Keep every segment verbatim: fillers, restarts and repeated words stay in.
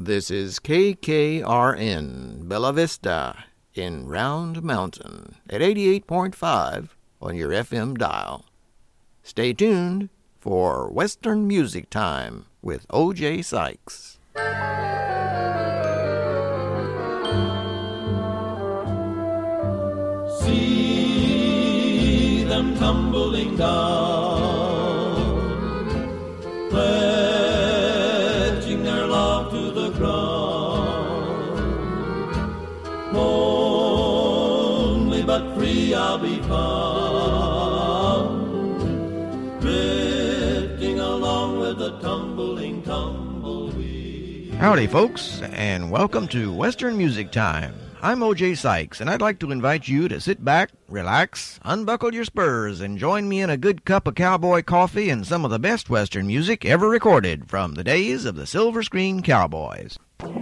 This is K K R N, Bella Vista, in Round Mountain, at eighty-eight point five on your F M dial. Stay tuned for Western Music Time with O J Sykes. See them tumbling down, pledging their love to the ground. Lonely but free I'll be found, drifting along with the tumbling tumbleweed. Howdy, folks, and welcome to Western Music Time. I'm O J Sykes, and I'd like to invite you to sit back, relax, unbuckle your spurs, and join me in a good cup of cowboy coffee and some of the best Western music ever recorded from the days of the Silver Screen Cowboys.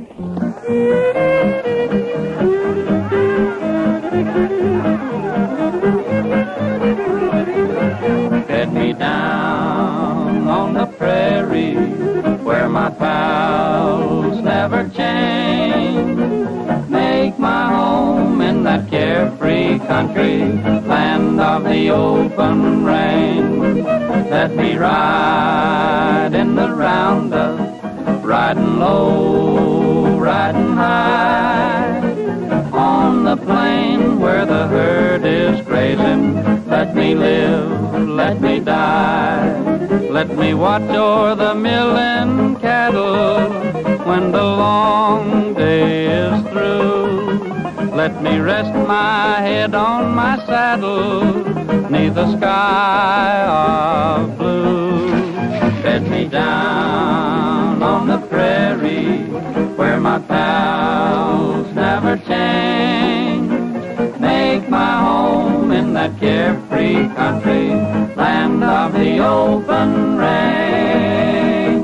Get me down on the prairie where my pals never change. Make my home in that carefree country, land of the open range. Let me ride in the roundup, riding low, riding high. On the plain where the herd is grazing, let me live, let me die. Let me watch o'er the milling cattle when the long day is through. Let me rest my head on my saddle neath the sky of blue. Bed me down on the prairie where my pals never change. Make my home in that carefree country, land of the open range.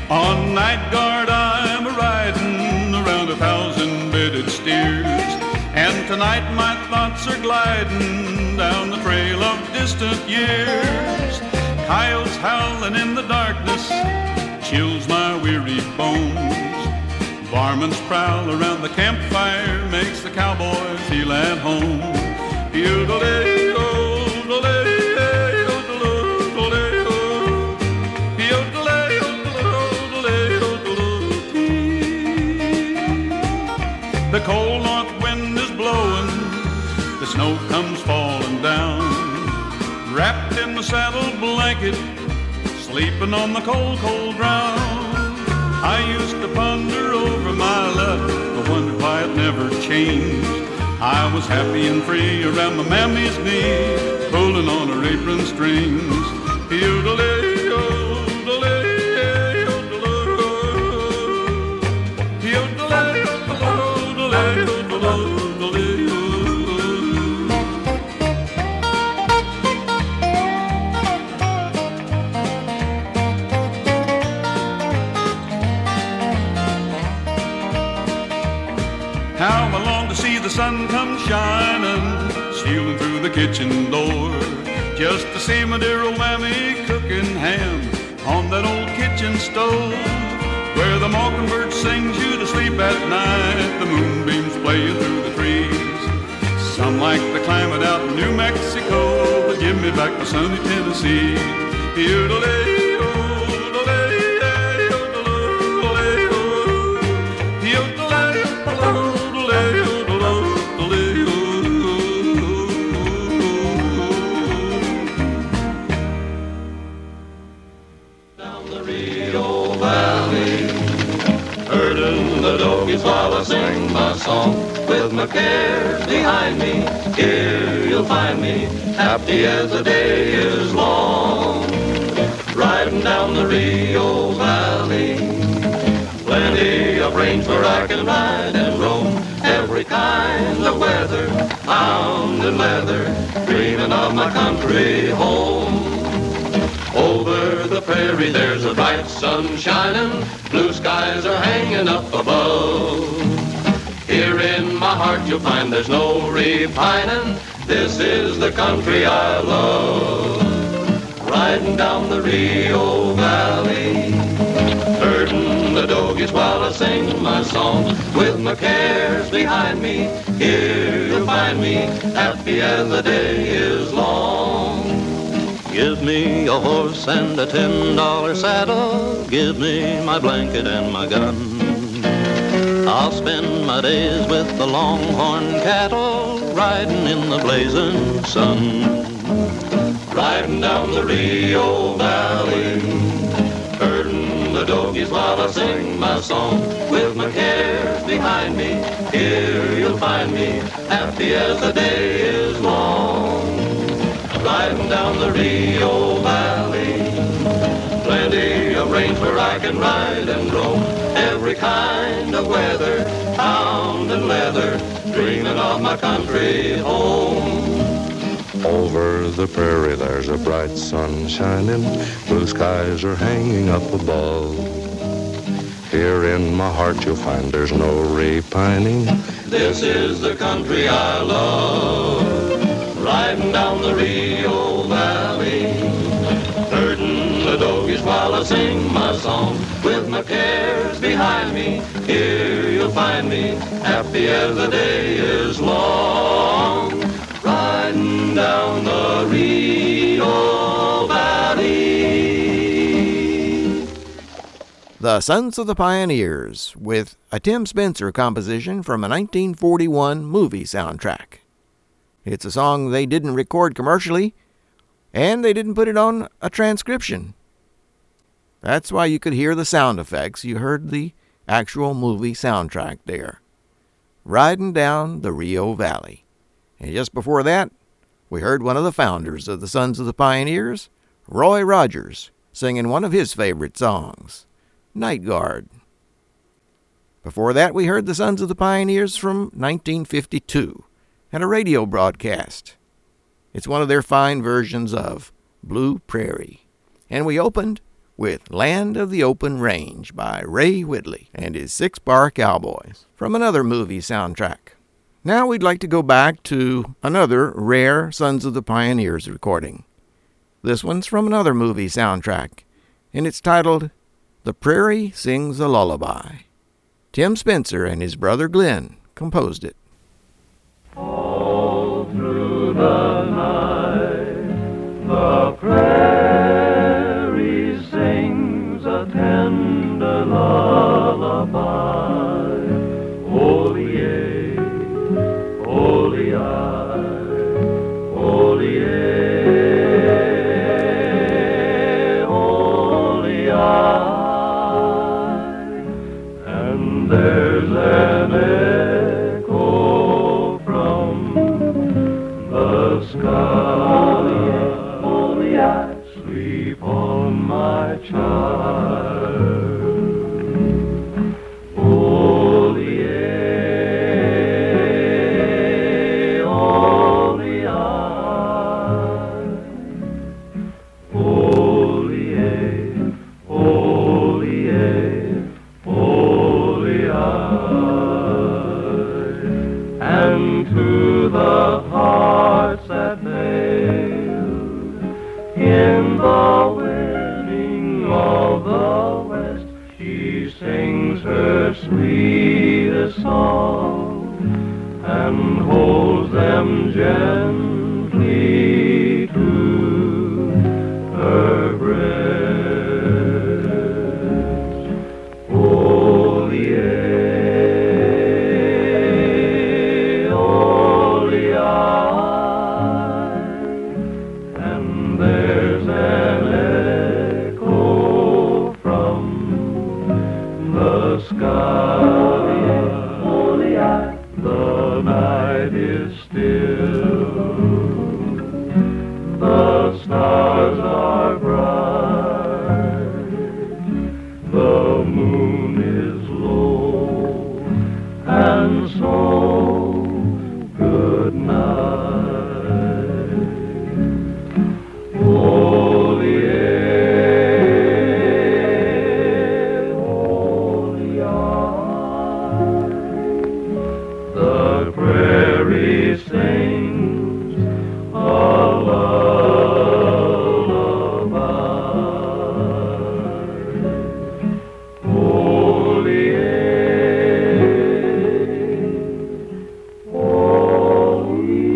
On night guard I'm a-riding around a thousand-bedded steers, and tonight my thoughts are gliding down the trail of distant years. Coyotes howling in the darkness chills my weary bones. Varmints prowl around the campfire makes the cowboy feel at home. The cold north wind is blowing, the snow comes falling down. Wrapped in the saddle blanket, sleeping on the cold, cold ground. I used to ponder over my luck, but wondered why it never changed. I was happy and free around my mammy's knee, pulling on her apron strings. How I long to see the sun come shining, stealing through the kitchen door, just to see my dear old mammy cooking ham on that old kitchen stove, where the mockingbird sings you to sleep at night, the moonbeams playing through the trees. Some like the climate out in New Mexico, but give me back to sunny Tennessee. While I sing my song with my cares behind me, here you'll find me, happy as the day is long. Riding down the Rio Valley, plenty of range where I can ride and roam, every kind of weather, hound and leather, dreaming of my country home. Over the prairie there's a bright sun shining, blue skies are hanging up above. Here in my heart you'll find there's no repining, this is the country I love. Riding down the Rio Valley, herding the dogies while I sing my song, with my cares behind me, here you'll find me, happy as the day is long. Give me a horse and a ten dollar saddle, give me my blanket and my gun. I'll spend my days with the longhorn cattle, riding in the blazing sun. Riding down the Rio Valley, herding the dogies while I sing my song, with my cares behind me, here you'll find me, happy as the day is long. Riding down the Rio Valley, plenty of range where I can ride and roam, every kind of weather, hound and leather, dreaming of my country home. Over the prairie there's a bright sun shining, blue skies are hanging up above. Here in my heart you'll find there's no repining, this is the country I love. Riding down the Rio Valley, herding the dogies while I sing my song, with my cares behind me, here you'll find me, happy as the day is long. Riding down the Rio Valley. The Sons of the Pioneers, with a Tim Spencer composition from a nineteen forty-one movie soundtrack. It's a song they didn't record commercially, and they didn't put it on a transcription. That's why you could hear the sound effects. You heard the actual movie soundtrack there. Riding Down the Rio Valley. And just before that, we heard one of the founders of the Sons of the Pioneers, Roy Rogers, singing one of his favorite songs, Night Guard. Before that, we heard the Sons of the Pioneers from nineteen fifty-two. And a radio broadcast. It's one of their fine versions of Blue Prairie. And we opened with Land of the Open Range by Ray Whitley and his Six Bar Cowboys from another movie soundtrack. Now we'd like to go back to another rare Sons of the Pioneers recording. This one's from another movie soundtrack, and it's titled The Prairie Sings a Lullaby. Tim Spencer and his brother Glenn composed it. All through the night, the prairie sings a tender lullaby. Oh-yea, oh-yea, oh-yea, oh-yea. And there's an echo from the sky. Oh-yea, sleep on my child. Oh-yea, oh-yea, oh-yea, oh-yea, oh-yea. And to the hearts that failed in the winning of the West, she sings her sweetest song and holds them gently to her breast. Oh, yeah, oh, yeah. And there's an echo from the sky. The night is still, the stars are bright, the moon is low, and so good night. Oh, yeah, oh, yeah. The prairie sings a lullaby. Oh, yeah, oh,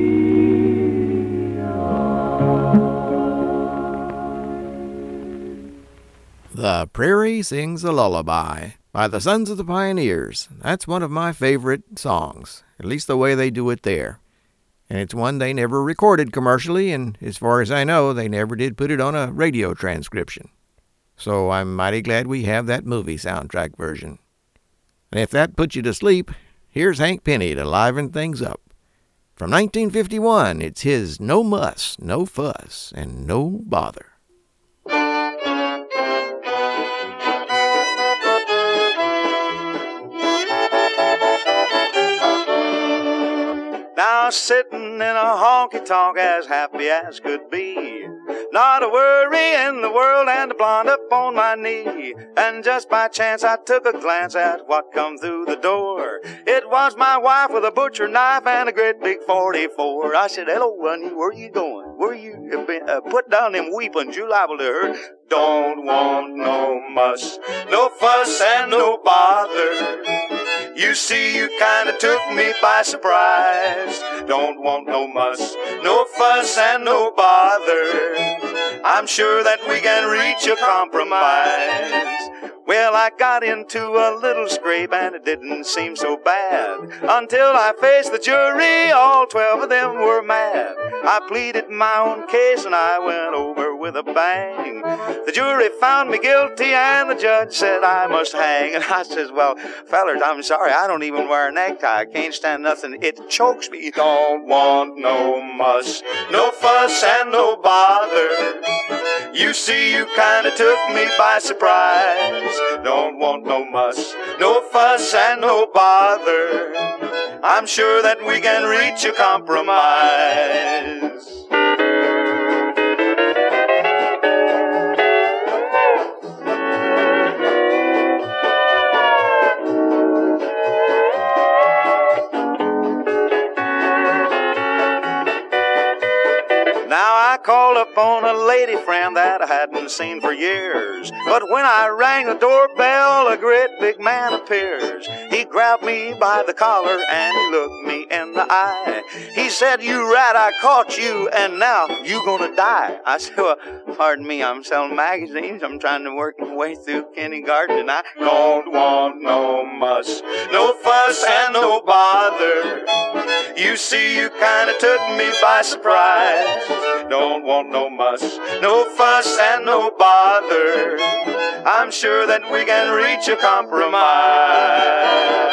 yeah. The Prairie Sings a Lullaby by the Sons of the Pioneers. That's one of my favorite songs, at least the way they do it there. And it's one they never recorded commercially, and as far as I know, they never did put it on a radio transcription. So I'm mighty glad we have that movie soundtrack version. And if that puts you to sleep, here's Hank Penny to liven things up. From nineteen fifty-one, it's his No Muss, No Fuss, and No Bother. Now sitting in a honky-tonk as happy as could be. Not a worry in the world and a blonde up on my knee. And just by chance I took a glance at what come through the door. It was my wife with a butcher knife and a great big forty-four. I said, hello, honey, where you going? Where you uh, put down them weepons? You liable to hurt. Don't want no muss, no fuss and no bother. You see, you kinda took me by surprise. Don't want no muss, no fuss and no bother. I'm sure that we can reach a compromise. Well, I got into a little scrape and it didn't seem so bad until I faced the jury. All twelve of them were mad. I pleaded my own case and I went over with a bang. The jury found me guilty and the judge said I must hang. And I says, well, fellers, I'm sorry, I don't even wear a necktie. I can't stand nothing. It chokes me. Don't want no muss, no fuss and no bother. You see, you kinda took me by surprise. Don't want no muss, no fuss and no bother. I'm sure that we can reach a compromise. I called up on a lady friend that I hadn't seen for years. But when I rang the doorbell, a great big man appears. He grabbed me by the collar and he looked me in the eye. He said, "You rat, I caught you, and now you gonna die." I said, "Well, pardon me, I'm selling magazines. I'm trying to work my way through kindergarten, and I don't want no muss, no fuss, and no bother. You see, you kinda took me by surprise. Don't want no muss, no fuss, and no bother. I'm sure that we can reach a compromise."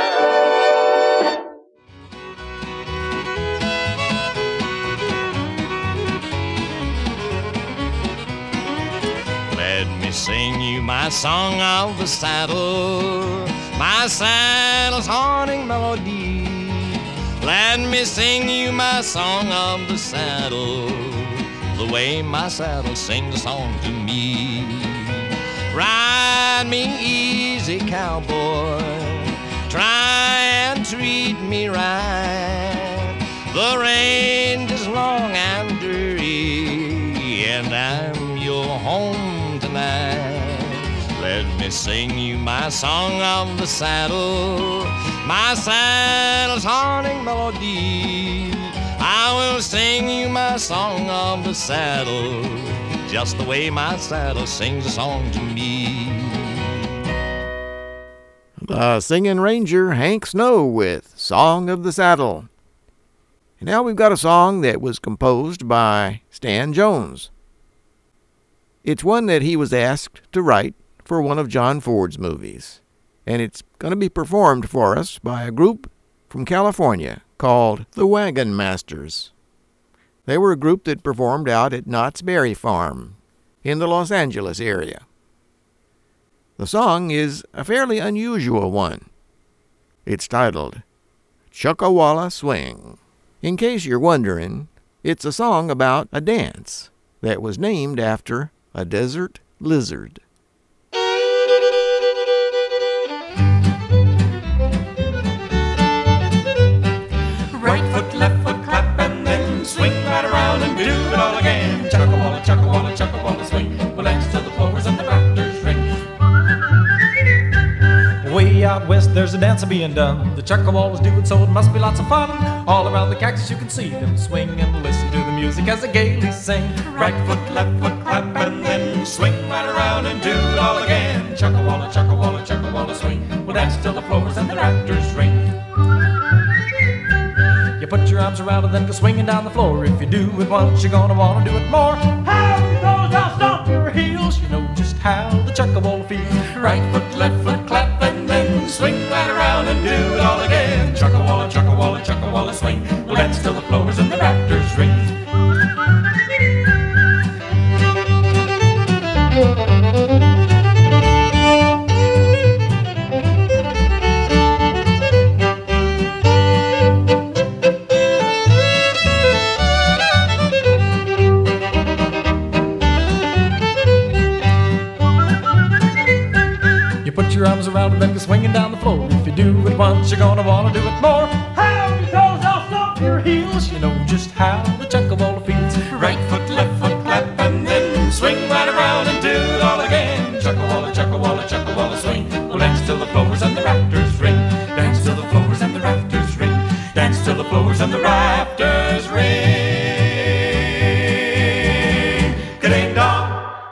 Let me sing you my song of the saddle, my saddle's haunting melody. Let me sing you my song of the saddle, the way my saddle sings a song to me. Ride me easy, cowboy, try and treat me right. The range is long and dirty, and I'm your home tonight. Let me sing you my song of the saddle, my saddle's haunting melody. I will sing you my song of the saddle, just the way my saddle sings a song to me. The Singing Ranger, Hank Snow, with Song of the Saddle. And now we've got a song that was composed by Stan Jones. It's one that he was asked to write for one of John Ford's movies. And it's going to be performed for us by a group from California called the Wagon Masters. They were a group that performed out at Knott's Berry Farm in the Los Angeles area. The song is a fairly unusual one. It's titled Chuckawalla Swing. In case you're wondering, it's a song about a dance that was named after a desert lizard. Right foot, left foot, clap, and then swing right around and do it all again. Chuckawalla, chuckawalla, chuckawalla, swing. Well, dance till the blowers and the rafters ring. Way out west, there's a dance being done. The Chuckawallas do it, so it must be lots of fun. All around the cactus you can see them swing and listen to the music as they gaily sing. Right foot, left foot, clap, and then swing right around and do it all again. Chuckawalla, chuckawalla, chuckawalla, swing. Well, dance till the blowers and the rafters ring. You put your arms around it, then go swinging down the floor. If you do it once, you're gonna wanna do it more. How you toes, now stomp your heels. You know just how the Chuckawalla feels. Right foot, left foot, clap, and then swing right around and do it all again. Chuckawalla, chuckawalla, chuckawalla, swing. Well, dance till the blowers and the rafters ring. Your arms around and then go swinging down the floor. If you do it once, you're gonna wanna do it more. How your toes, now stomp your heels. You know just how the Chuckawalla feels. Right foot, left foot, clap, and then swing right around and do it all again. Chuckawalla, chuckawalla, chuckawalla, swing. Well, dance till the blowers and the rafters ring. Dance till the blowers and the rafters ring. Dance till the blowers and the rafters ring. Ka-ding dong.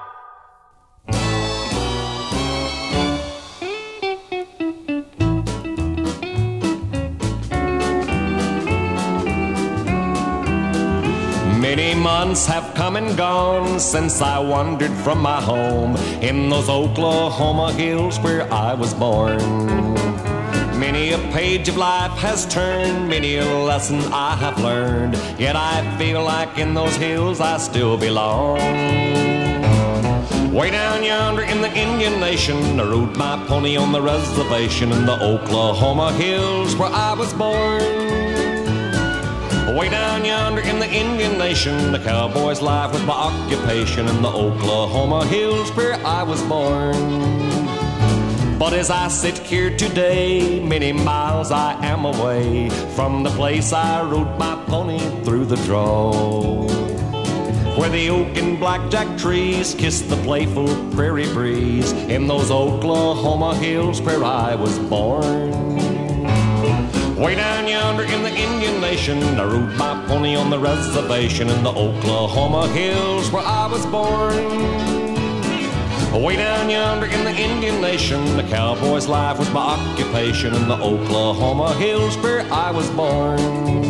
Many months have come and gone since I wandered from my home in those Oklahoma hills where I was born. Many a page of life has turned, many a lesson I have learned, yet I feel like in those hills I still belong. Way down yonder in the Indian Nation, I rode my pony on the reservation in the Oklahoma hills where I was born. Way down yonder in the Indian Nation, the cowboy's life was my occupation in the Oklahoma hills where I was born. But as I sit here today, many miles I am away from the place I rode my pony through the draw. where the oak and blackjack trees kiss the playful prairie breeze, in those Oklahoma hills where I was born. Way down yonder in the Indian Nation, I rode my pony on the reservation, in the Oklahoma hills where I was born. Way down yonder in the Indian Nation, the cowboy's life was my occupation, in the Oklahoma hills where I was born.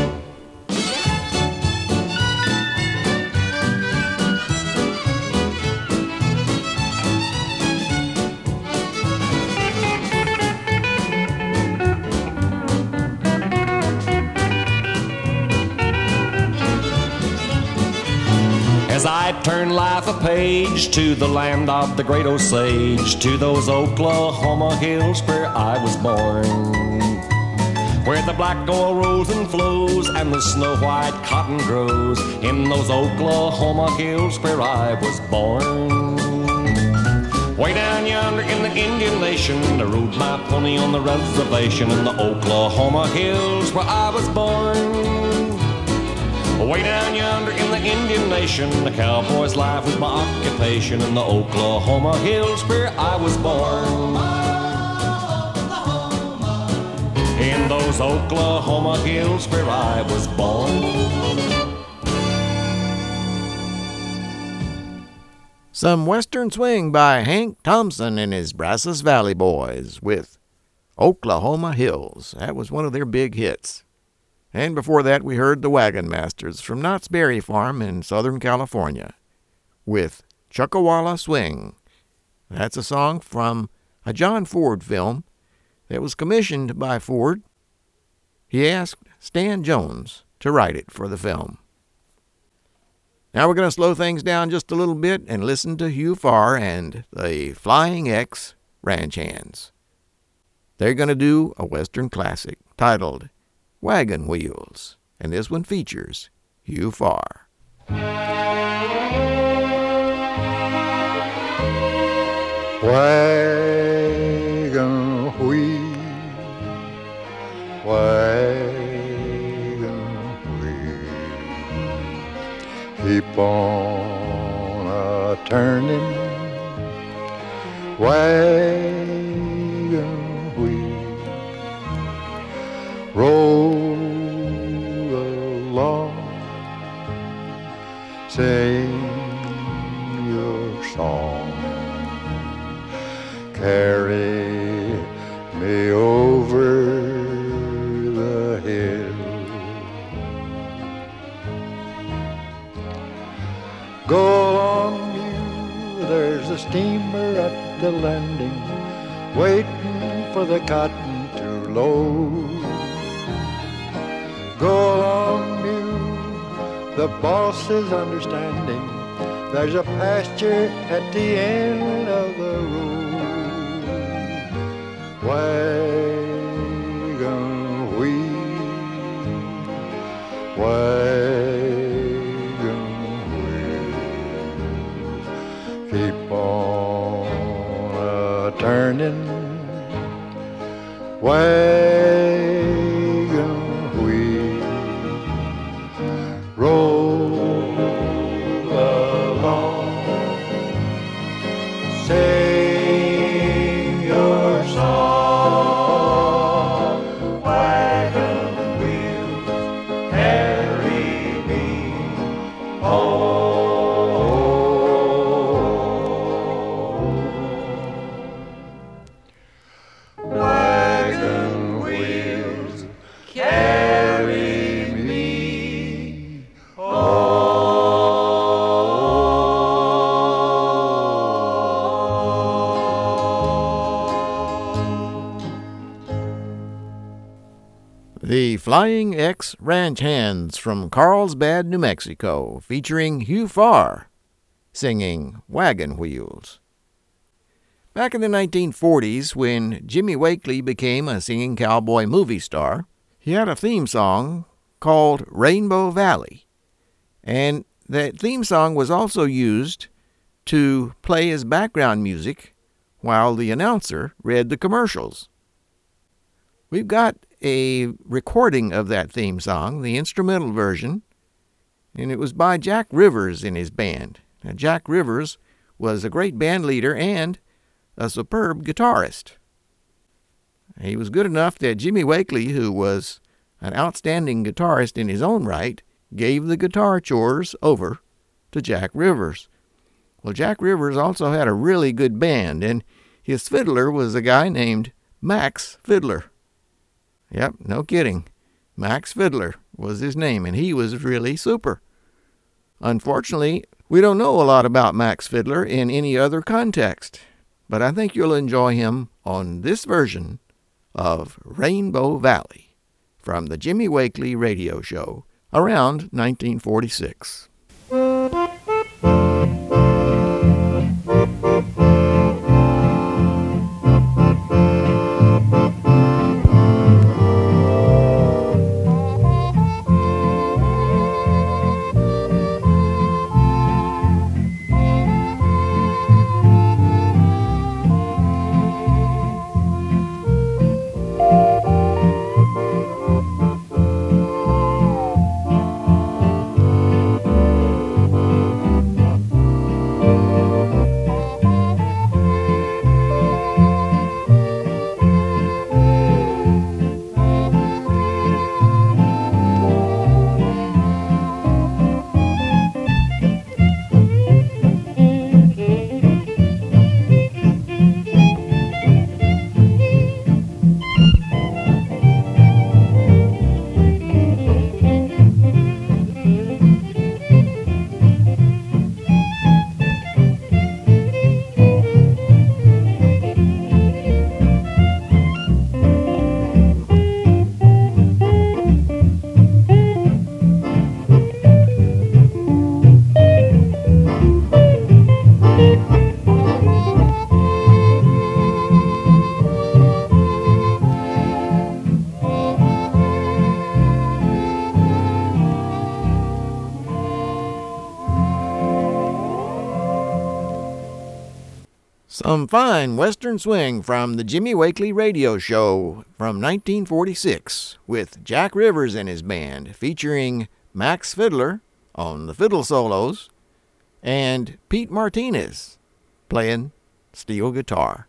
As I turn life a page to the land of the great Osage, to those Oklahoma hills where I was born, where the black oil rolls and flows and the snow-white cotton grows, in those Oklahoma hills where I was born. Way down yonder in the Indian Nation, I rode my pony on the reservation, in the Oklahoma hills where I was born. Way down yonder in the Indian Nation, the cowboy's life was my occupation, in the Oklahoma hills where I was born. In those Oklahoma hills where I was born. Some Western swing by Hank Thompson and his Brazos Valley Boys with Oklahoma Hills. That was one of their big hits. And before that, we heard the Wagon Masters from Knott's Berry Farm in Southern California with Chuckawalla Swing. That's a song from a John Ford film that was commissioned by Ford. He asked Stan Jones to write it for the film. Now we're going to slow things down just a little bit and listen to Hugh Farr and the Flying X Ranch Hands. They're going to do a Western classic titled Wagon Wheels, and this one features Hugh Farr. Wagon wheel, wagon wheel, keep on a turning, wagon wheel, roll along, sing your song, carry me over the hill. Go along, you, there's a steamer at the landing, waiting for the cotton to load. Go along, mule, the boss is understanding, there's a pasture at the end of the road. Wagon wheel, wagon wheel, keep on a turning, wagon wheel, roll along, sing your song, wagon wheels, carry me home. Wagon wheels, carry me home. The Flying X Ranch Hands from Carlsbad, New Mexico, featuring Hugh Farr, singing Wagon Wheels. Back in the nineteen forties, when Jimmy Wakely became a singing cowboy movie star, he had a theme song called Rainbow Valley. And that theme song was also used to play as background music while the announcer read the commercials. We've got a recording of that theme song, the instrumental version, and it was by Jack Rivers and his band. Now, Jack Rivers was a great band leader and a superb guitarist. He was good enough that Jimmy Wakely, who was an outstanding guitarist in his own right, gave the guitar chores over to Jack Rivers. Well, Jack Rivers also had a really good band, and his fiddler was a guy named Max Fiddler. Yep, no kidding. Max Fiddler was his name, and he was really super. Unfortunately, we don't know a lot about Max Fiddler in any other context, but I think you'll enjoy him on this version of Rainbow Valley from the Jimmy Wakely radio show around nineteen forty-six. Some fine Western swing from the Jimmy Wakely radio show from nineteen forty-six with Jack Rivers and his band, featuring Max Fiddler on the fiddle solos and Pete Martinez playing steel guitar.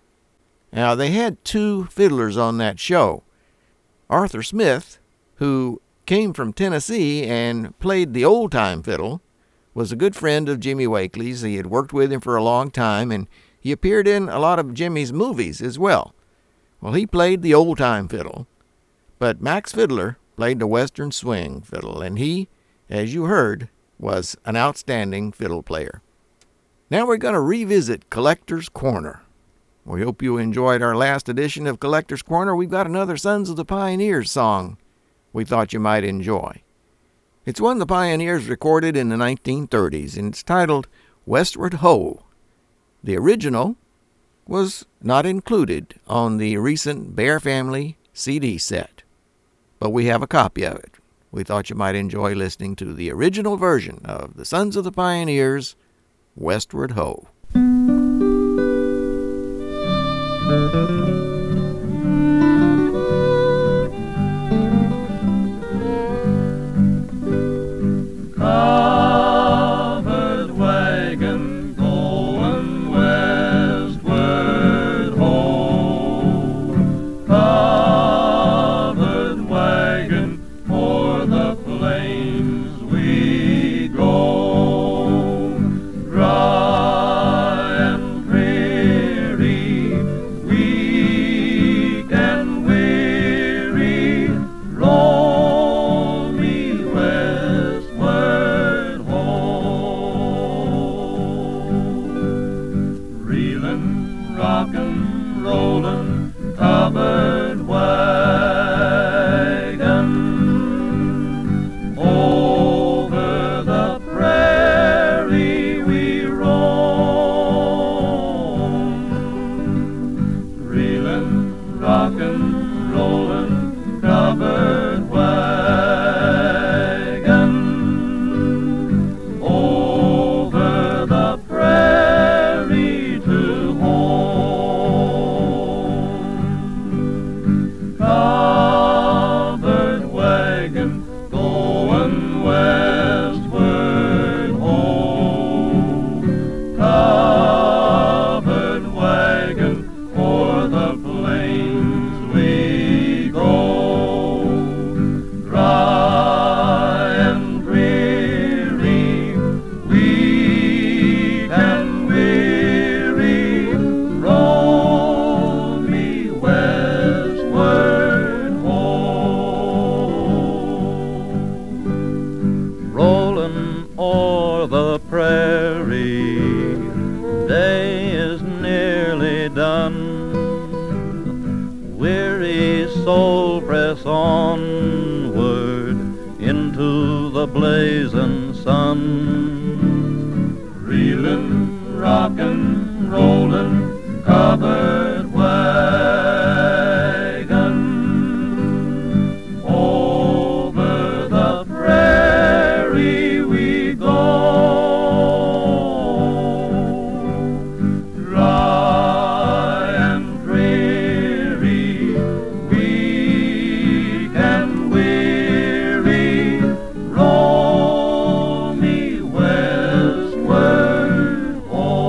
Now, they had two fiddlers on that show. Arthur Smith, who came from Tennessee and played the old-time fiddle, was a good friend of Jimmy Wakely's. He had worked with him for a long time, and he appeared in a lot of Jimmy's movies as well. Well, he played the old-time fiddle, but Max Fiddler played the Western swing fiddle, and he, as you heard, was an outstanding fiddle player. Now we're going to revisit Collector's Corner. We hope you enjoyed our last edition of Collector's Corner. We've got another Sons of the Pioneers song we thought you might enjoy. It's one the Pioneers recorded in the nineteen thirties, and it's titled Westward Ho! The original was not included on the recent Bear Family C D set, but we have a copy of it. We thought you might enjoy listening to the original version of the Sons of the Pioneers' Westward Ho! Covered wagon going westward ho. Covered wagon for the plains we go. Dry and dreary we weary day is nearly done. Weary soul, press onward into the blazing sun. Reeling, rockin', rollin', covered wagon. Over the prairie we go. Dry and dreary, weak and weary, roll me westward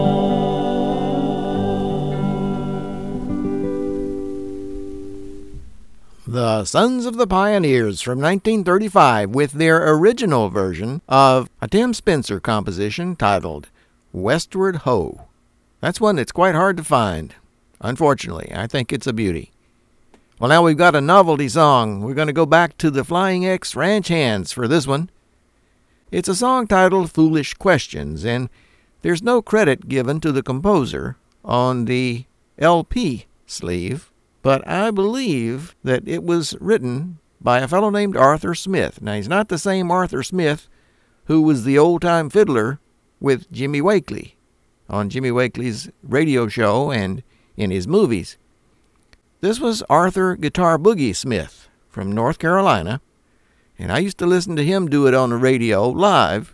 home. The Sons of the Pioneers from nineteen thirty-five with their original version of a Tim Spencer composition titled Westward Ho. That's one that's quite hard to find. Unfortunately, I think it's a beauty. Well, now we've got a novelty song. We're going to go back to the Flying X Ranch Hands for this one. It's a song titled Foolish Questions, and there's no credit given to the composer on the L P sleeve, but I believe that it was written by a fellow named Arthur Smith. Now, he's not the same Arthur Smith who was the old-time fiddler with Jimmy Wakely on Jimmy Wakely's radio show and in his movies. This was Arthur Guitar Boogie Smith from North Carolina, and I used to listen to him do it on the radio live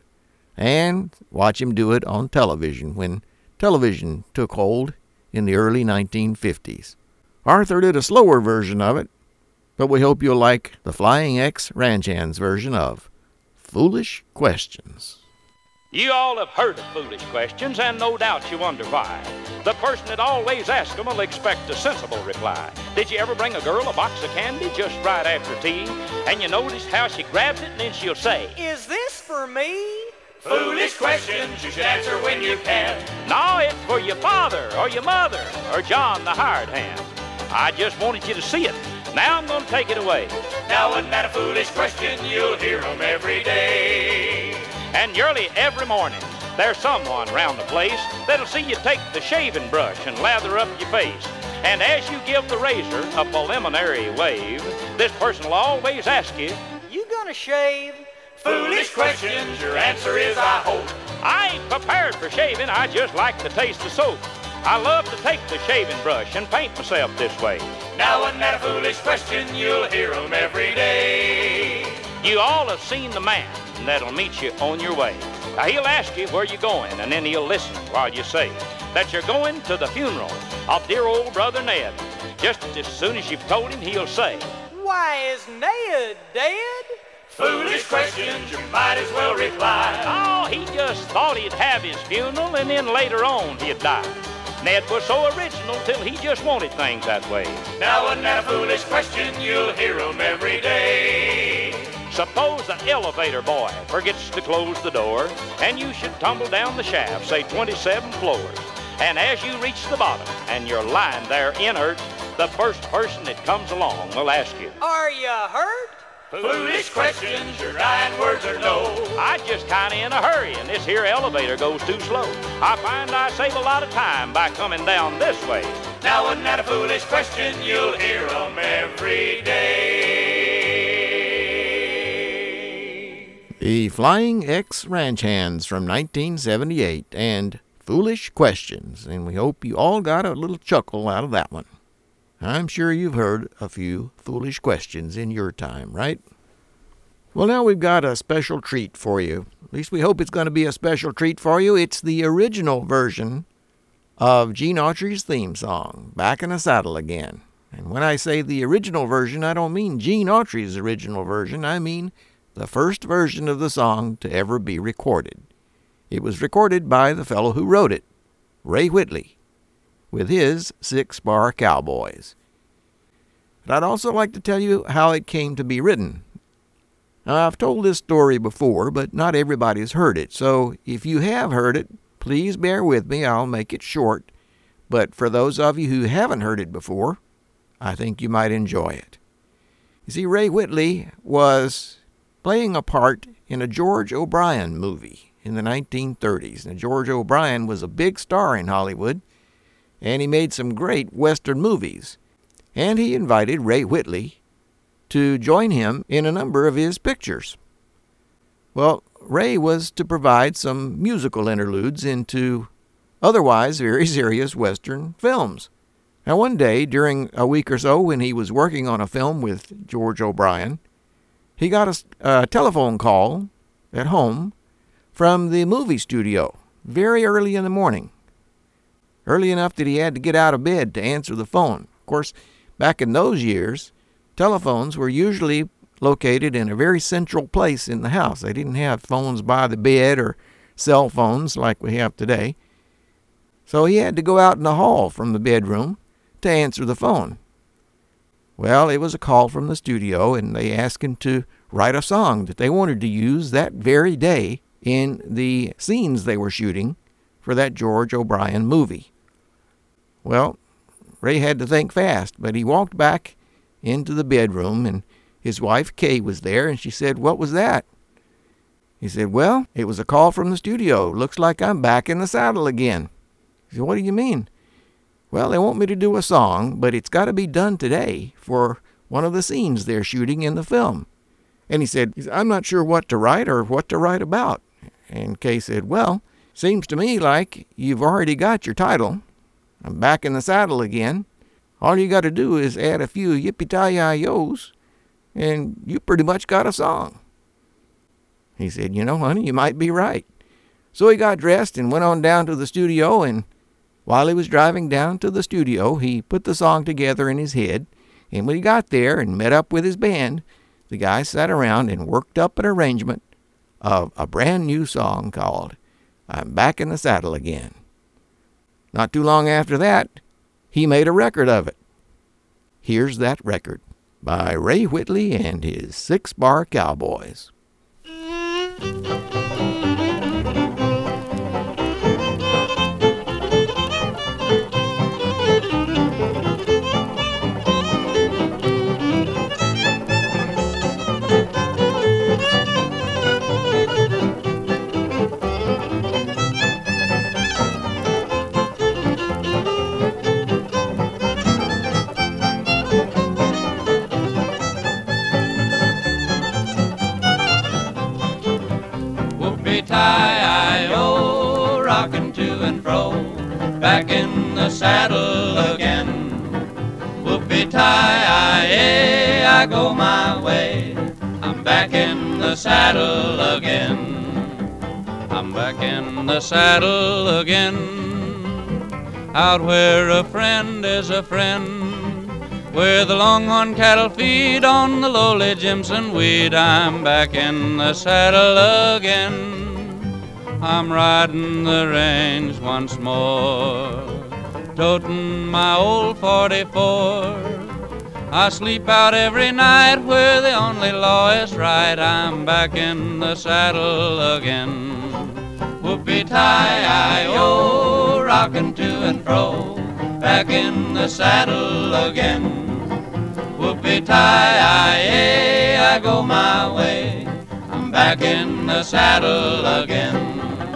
and watch him do it on television when television took hold in the early nineteen fifties. Arthur did a slower version of it, but we hope you'll like the Flying X Ranch Hands version of Foolish Questions. You all have heard of foolish questions, and no doubt you wonder why. The person that always asks them will expect a sensible reply. Did you ever bring a girl a box of candy just right after tea? And you notice how she grabs it and then she'll say, "Is this for me?" Foolish questions you should answer when you can. No, it's for your father or your mother or John the hired hand. I just wanted you to see it. Now I'm going to take it away. Now isn't that a foolish question? You'll hear them every day. And nearly every morning, there's someone round the place that'll see you take the shaving brush and lather up your face. And as you give the razor a preliminary wave, this person will always ask you, "You gonna shave?" Foolish questions, your answer is I hope. I ain't prepared for shaving, I just like the taste of soap. I love to take the shaving brush and paint myself this way. Now isn't that a foolish question? You'll hear them every day. You all have seen the man that'll meet you on your way. Now he'll ask you where you're going, and then he'll listen while you say that you're going to the funeral of dear old brother Ned. Just as soon as you've told him, he'll say, "Why, is Ned dead?" Foolish questions, you might as well reply. Oh, he just thought he'd have his funeral and then later on he'd die. Ned was so original till he just wanted things that way. Now isn't that a foolish question? You'll hear 'em every day. Suppose the elevator boy forgets to close the door and you should tumble down the shaft, say twenty-seven floors. And as you reach the bottom and you're lying there inert, the first person that comes along will ask you, "Are you hurt?" Foolish questions, your nine words are no. I just kinda in a hurry and this here elevator goes too slow. I find I save a lot of time by coming down this way. Now isn't that a foolish question? You'll hear 'em every day. The Flying X Ranch Hands from nineteen seventy-eight and Foolish Questions, and we hope you all got a little chuckle out of that one. I'm sure you've heard a few foolish questions in your time, right? Well, now we've got a special treat for you. At least we hope it's going to be a special treat for you. It's the original version of Gene Autry's theme song, Back in the Saddle Again. And when I say the original version, I don't mean Gene Autry's original version. I mean the first version of the song to ever be recorded. It was recorded by the fellow who wrote it, Ray Whitley, with his Six-Bar Cowboys. But I'd also like to tell you how it came to be written. Now, I've told this story before, but not everybody's heard it, so if you have heard it, please bear with me. I'll make it short, but for those of you who haven't heard it before, I think you might enjoy it. You see, Ray Whitley was playing a part in a George O'Brien movie, in the nineteen thirties. Now, George O'Brien was a big star in Hollywood, and he made some great Western movies. And he invited Ray Whitley to join him in a number of his pictures. Well, Ray was to provide some musical interludes into otherwise very serious Western films. Now, one day, during a week or so when he was working on a film with George O'Brien, he got a, a telephone call at home from the movie studio very early in the morning. Early enough that he had to get out of bed to answer the phone. Of course, back in those years, telephones were usually located in a very central place in the house. They didn't have phones by the bed or cell phones like we have today. So he had to go out in the hall from the bedroom to answer the phone. Well, it was a call from the studio, and they asked him to write a song that they wanted to use that very day in the scenes they were shooting for that George O'Brien movie. Well, Ray had to think fast, but he walked back into the bedroom, and his wife, Kay, was there, and she said, "What was that?" He said, "Well, it was a call from the studio. Looks like I'm back in the saddle again." He said, "What do you mean?" "Well, they want me to do a song, but it's got to be done today for one of the scenes they're shooting in the film." And he said, "I'm not sure what to write or what to write about." And Kay said, "Well, seems to me like you've already got your title. I'm back in the saddle again. All you got to do is add a few yippee-ki-yi-yos, and you pretty much got a song." He said, "You know, honey, you might be right." So he got dressed and went on down to the studio, and while he was driving down to the studio, he put the song together in his head, and when he got there and met up with his band, the guys sat around and worked up an arrangement of a brand new song called "I'm Back in the Saddle Again." Not too long after that, he made a record of it. Here's that record by Ray Whitley and his Six Bar Cowboys. Whoopie-tie-I-O, rocking to and fro, back in the saddle again. Whoopie-tie-I-A, I go my way, I'm back in the saddle again. I'm back in the saddle again, out where a friend is a friend, where the longhorn cattle feed on the lowly Jimson weed. I'm back in the saddle again. I'm riding the range once more, toting my old forty-four. I sleep out every night where the only law is right. I'm back in the saddle again. Whoopie-tie-I-O, rocking to and fro, back in the saddle again. Whoopie-tie-I-A, I go my way, I'm back in the saddle again.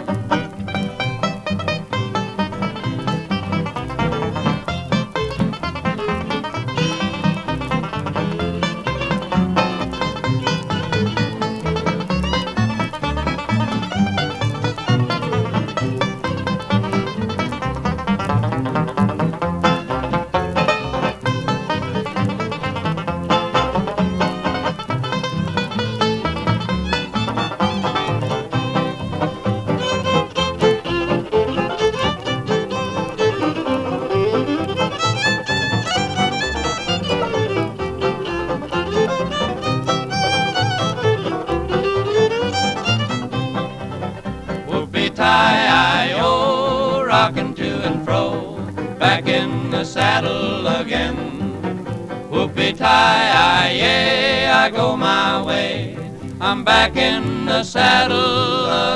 Whoopie-tie-I-O, rocking to and fro, back in the saddle again. Whoopie-tie-I-A, I go my way, I'm back in the saddle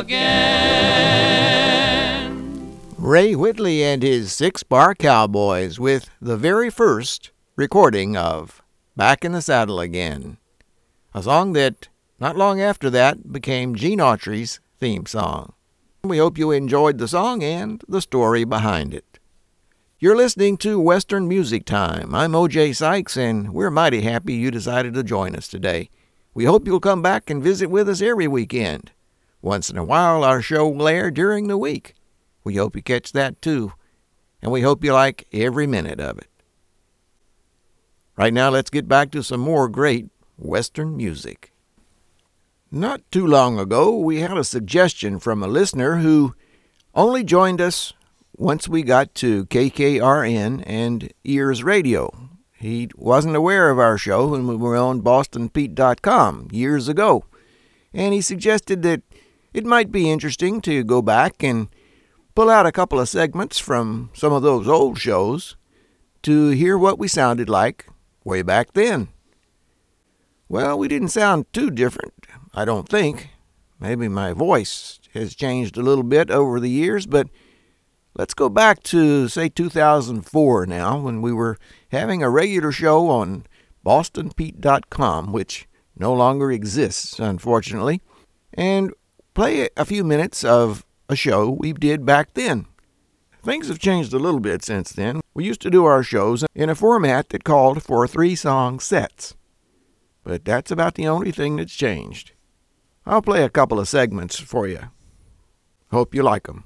again. Ray Whitley and his Six Bar Cowboys with the very first recording of Back in the Saddle Again, a song that not long after that became Gene Autry's theme song. We hope you enjoyed the song and the story behind it. You're listening to Western Music Time. I'm O J Sykes, and we're mighty happy you decided to join us today. We hope you'll come back and visit with us every weekend. Once in a while, our show will air during the week. We hope you catch that too, and we hope you like every minute of it. Right now, let's get back to some more great Western music. Not too long ago, we had a suggestion from a listener who only joined us once we got to K K R N and Ears Radio. He wasn't aware of our show when we were on Boston Pete dot com years ago, and he suggested that it might be interesting to go back and pull out a couple of segments from some of those old shows to hear what we sounded like way back then. Well, we didn't sound too different, I don't think. Maybe my voice has changed a little bit over the years, but let's go back to, say, two thousand four now, when we were having a regular show on Boston Pete dot com, which no longer exists, unfortunately, and play a few minutes of a show we did back then. Things have changed a little bit since then. We used to do our shows in a format that called for three-song sets, but that's about the only thing that's changed. I'll play a couple of segments for you. Hope you like them.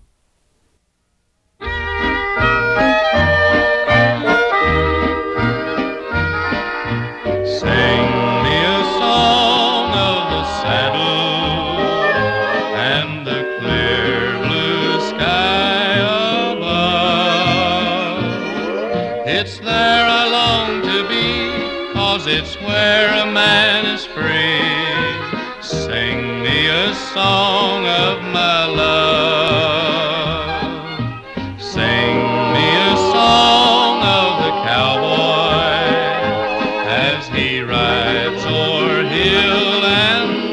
Sing me a song of the saddle and the clear blue sky above. It's there I long to be, 'cause it's where a man is free. Sing me a song of my love. Sing me a song of the cowboy as he rides o'er hill and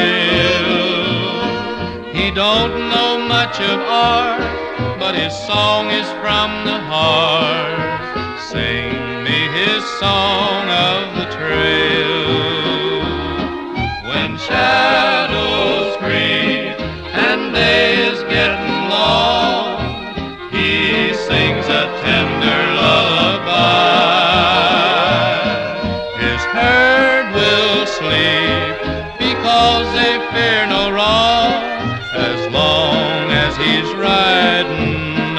dale. He don't know much of art, but his song is from the heart. Sing me his song of the trail. When shadows creep and day is getting long, he sings a tender lullaby. His herd will sleep because they fear no wrong, as long as he's riding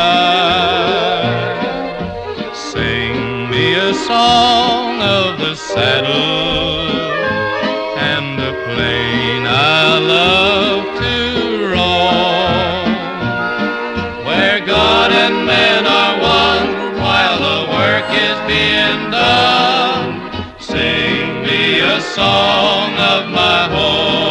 nigh. Sing me a song of the saddle and the plain I love to roam, where God and men are one while the work is being done. Sing me a song of my home.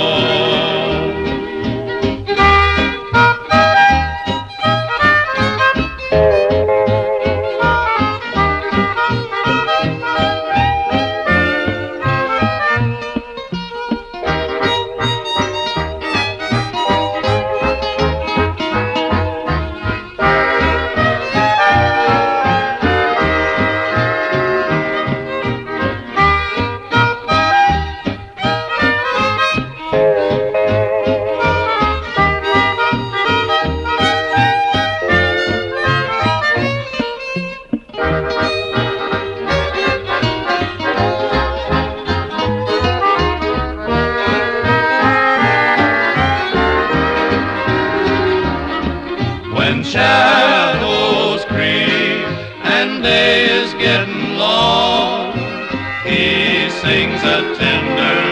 When shadows creep and day is getting long, he sings a tender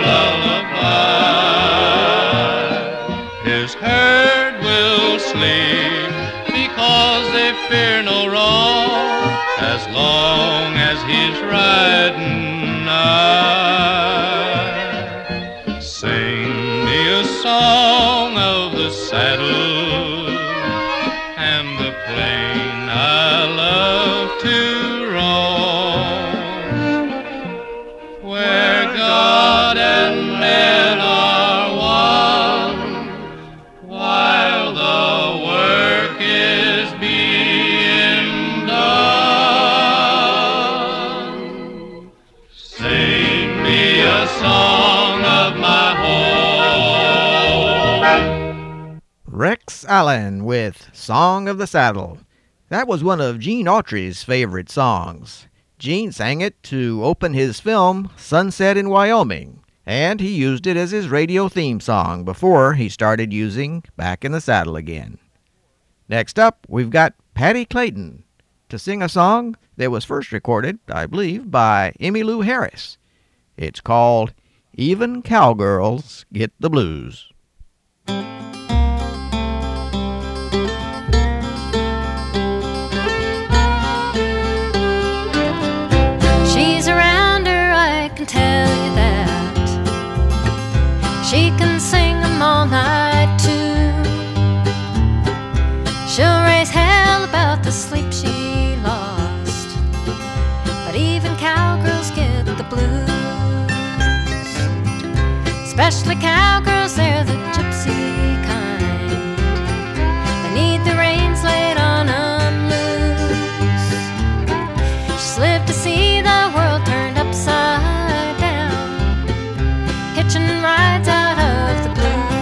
lullaby. His herd will sleep because they fear no wrong, as long as he's riding nigh. Sing me a song of the saddle and the plain I love to roam, where God and men are one while the work is being done. Sing me Rex Allen with Song of the Saddle. That was one of Gene Autry's favorite songs. Gene sang it to open his film Sunset in Wyoming, and he used it as his radio theme song before he started using Back in the Saddle again. Next up, we've got Patti Clayton to sing a song that was first recorded, I believe, by Emmylou Harris. It's called Even Cowgirls Get the Blues. She's around her, I can tell you that. She can sing 'em all night too. She'll raise hell about the sleep she lost, but even cowgirls get the blues. Especially cowgirls, they're the gypsy kind. They need the reins laid on 'em loose. She's lived to see the world turned upside down, hitching rides out of the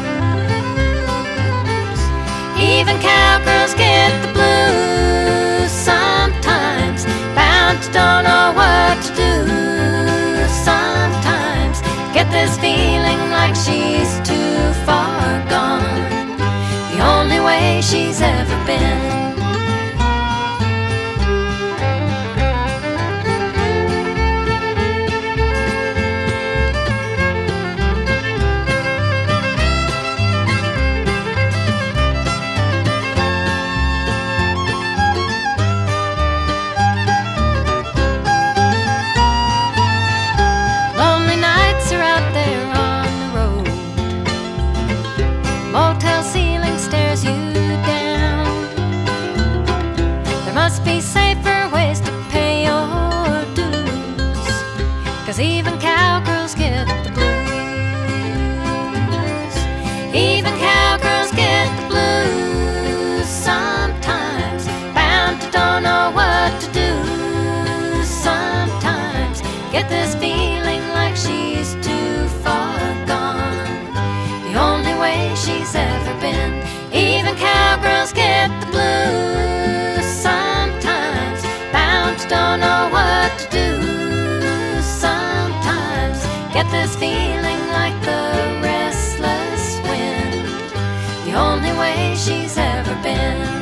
blues. Even cowgirls get the blues sometimes, bound to don't know what to do. Sometimes get this feeling like she's too far gone, the only way she's ever been. Lonely nights are out there on the road. Motel ceiling stares you down. There must be safer ways to pay your dues, 'cause even cowgirls get the blues. Even cowgirls get the blues sometimes, bound to don't know what to do. Sometimes get this feeling like she's too far gone, the only way she's ever been. Even cowgirls get the blues sometimes, bound to don't know what to do. Sometimes get this feeling like the restless wind, the only way she's ever been.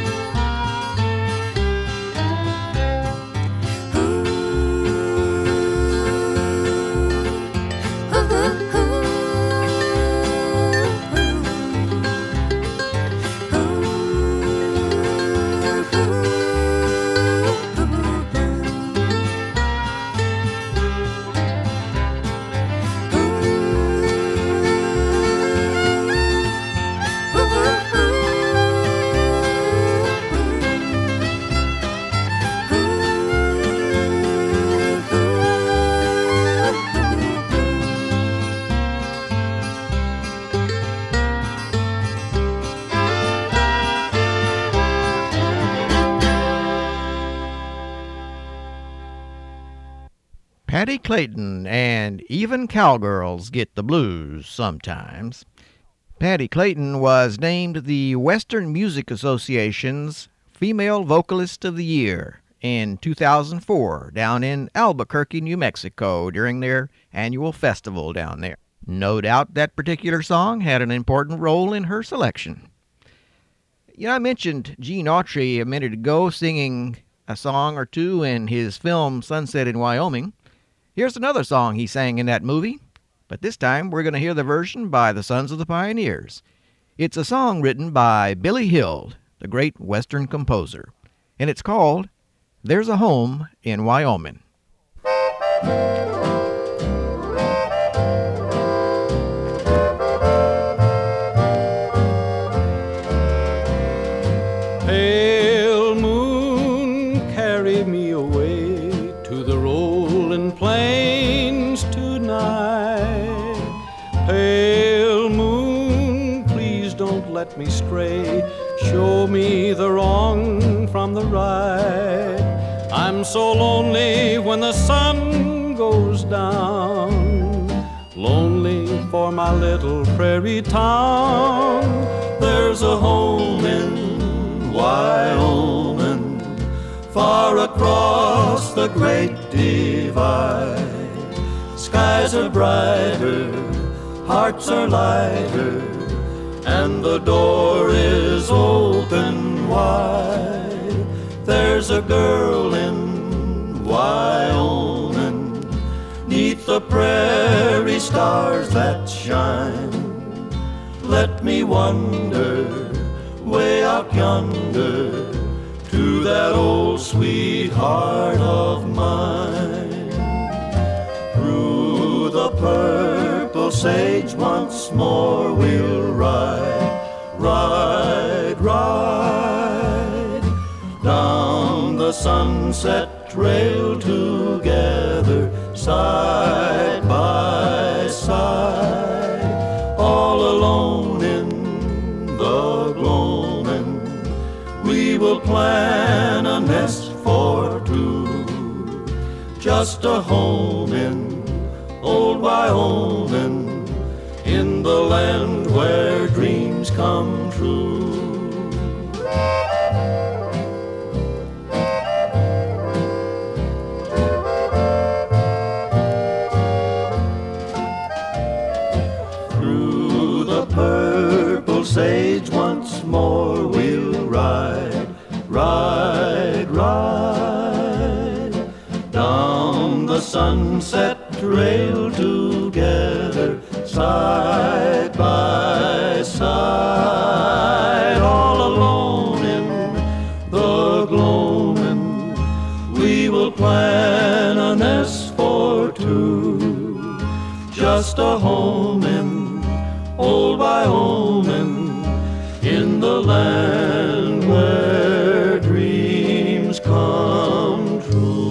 Patti Clayton and Even Cowgirls Get the Blues sometimes. Patti Clayton was named the Western Music Association's Female Vocalist of the Year in two thousand four down in Albuquerque, New Mexico during their annual festival down there. No doubt that particular song had an important role in her selection. You know, I mentioned Gene Autry a minute ago singing a song or two in his film Sunset in Wyoming. Here's another song he sang in that movie, but this time we're going to hear the version by the Sons of the Pioneers. It's a song written by Billy Hill, the great Western composer, and it's called There's a Home in Wyoming. Pale moon, carry me away to the rolling plains tonight. Pale moon, please don't let me stray. Show me the wrong from the right. I'm so lonely when the sun goes down, lonely for my little prairie town. There's a home in Wyoming, far across the great divide. Skies are brighter, hearts are lighter, and the door is open wide. There's a girl in Wyoming, neath the prairie stars that shine. Let me wander way out yonder to that old sweetheart of mine. Through the purple sage once more we'll ride, ride, ride, down the sunset trail together, side by side, all alone in the gloaming. We will plan a nest for two, just a home in old Wyoming, in the land where dreams come true. Through the purple sage once more we'll ride, ride, ride, down the sunset trail together, side by side, all alone in the gloaming. We will plan a nest for two, just a home in old Wyoming, in the land where dreams come true.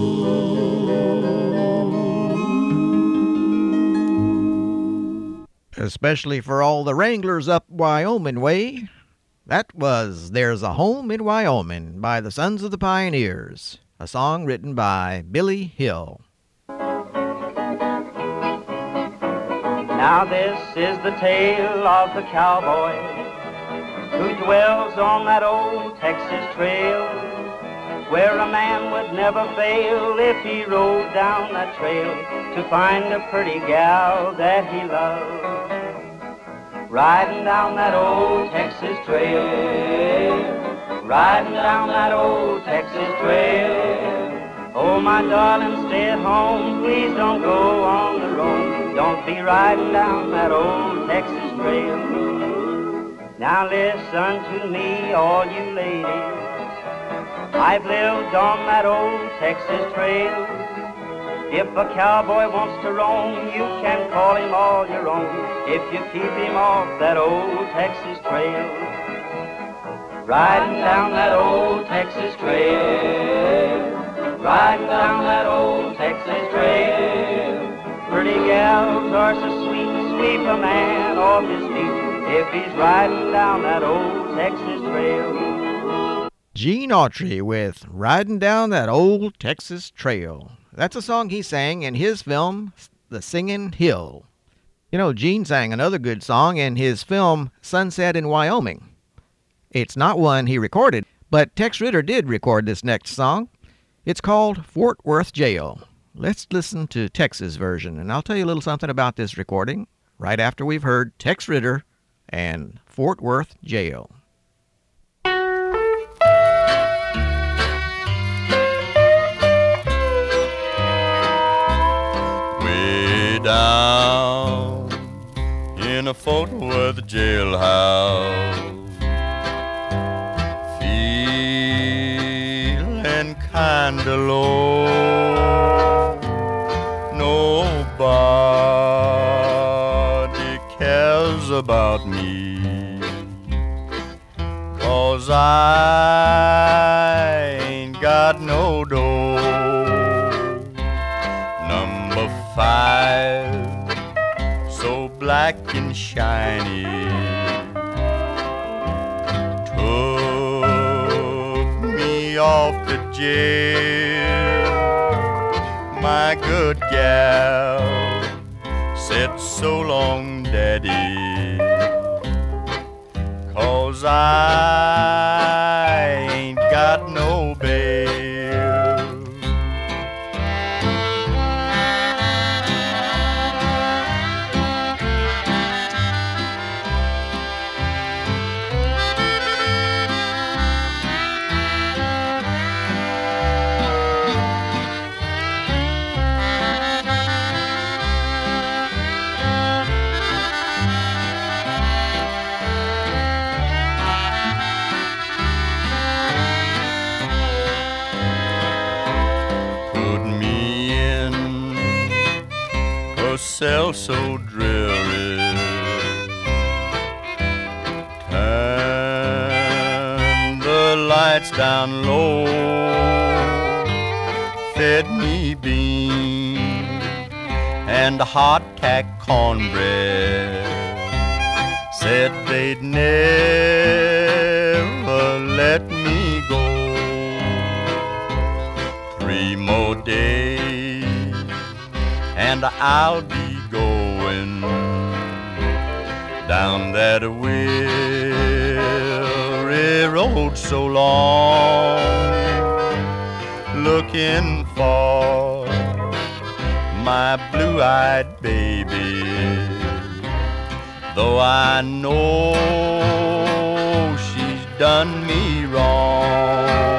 Especially for all the wranglers up Wyoming way. That was There's a Home in Wyoming by the Sons of the Pioneers, a song written by Billy Hill. Now this is the tale of the cowboy who dwells on that old Texas trail, where a man would never fail if he rode down that trail to find a pretty gal that he loved. Riding down that old Texas trail, riding down that old Texas trail. Oh, my darling, stay at home, please don't go on the road. Don't be riding down that old Texas trail. Now listen to me, all you ladies. I've lived on that old Texas trail. If a cowboy wants to roam, you can call him all your own, if you keep him off that old Texas trail. Riding down that old Texas trail, riding down that old Texas trail. Pretty gals are so sweet, sweep a man off his feet if he's riding down that old Texas trail. Gene Autry with Riding Down That Old Texas Trail. That's a song he sang in his film, The Singing Hill. You know, Gene sang another good song in his film, Sunset in Wyoming. It's not one he recorded, but Tex Ritter did record this next song. It's called Fort Worth Jail. Let's listen to Tex's version, and I'll tell you a little something about this recording right after we've heard Tex Ritter and Fort Worth Jail. Way down in a Fort Worth jailhouse, feeling kinda low. Nobody cares about me, 'cause I ain't got no dough. Number five, so black and shiny, took me off to jail. My good gal said so long, Daddy, 'cause 'cause I ain't got no bail. Cell so dreary, turn the lights down low, fed me beans and hot tack cornbread, said they'd never let me go. Three more days and I'll be going down that weary road so long, looking for my blue-eyed baby, though I know she's done me wrong.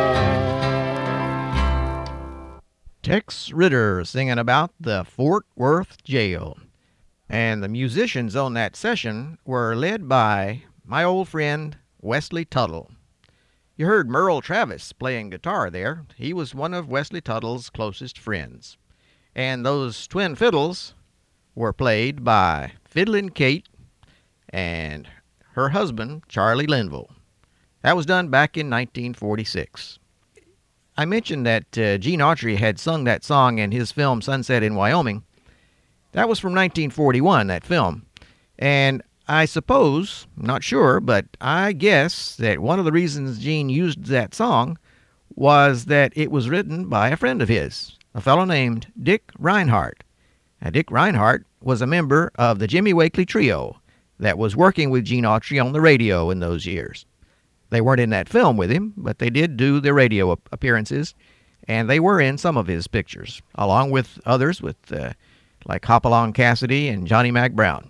Tex Ritter singing about the Fort Worth Jail. And the musicians on that session were led by my old friend Wesley Tuttle. You heard Merle Travis playing guitar there. He was one of Wesley Tuttle's closest friends. And those twin fiddles were played by Fiddlin' Kate and her husband, Charlie Linville. That was done back in nineteen forty-six. I mentioned that uh, Gene Autry had sung that song in his film Sunset in Wyoming. That was from nineteen forty-one, that film. And I suppose, not sure, but I guess that one of the reasons Gene used that song was that it was written by a friend of his, a fellow named Dick Reinhardt. Now, Dick Reinhardt was a member of the Jimmy Wakely Trio that was working with Gene Autry on the radio in those years. They weren't in that film with him, but they did do the radio appearances, and they were in some of his pictures, along with others with uh, like Hopalong Cassidy and Johnny Mac Brown.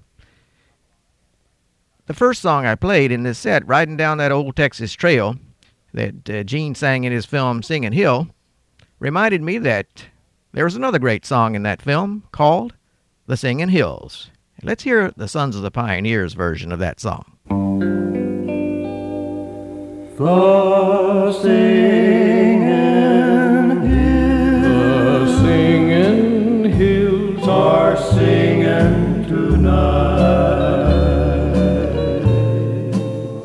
The first song I played in this set, Riding Down That Old Texas Trail, that uh, Gene sang in his film Singin' Hill, reminded me that there was another great song in that film called The Singin' Hills. Let's hear the Sons of the Pioneers version of that song. The singing hills, the singing hills are singing tonight.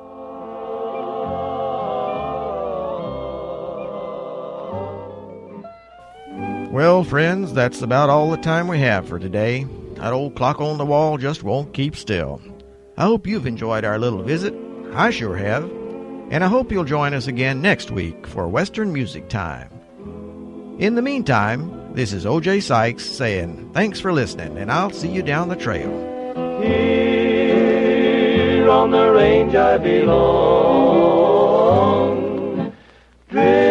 Well, friends, that's about all the time we have for today. That old clock on the wall just won't keep still. I hope you've enjoyed our little visit. I sure have. And I hope you'll join us again next week for Western Music Time. In the meantime, this is O J Sykes saying thanks for listening, and I'll see you down the trail. Here on the range I belong. Drift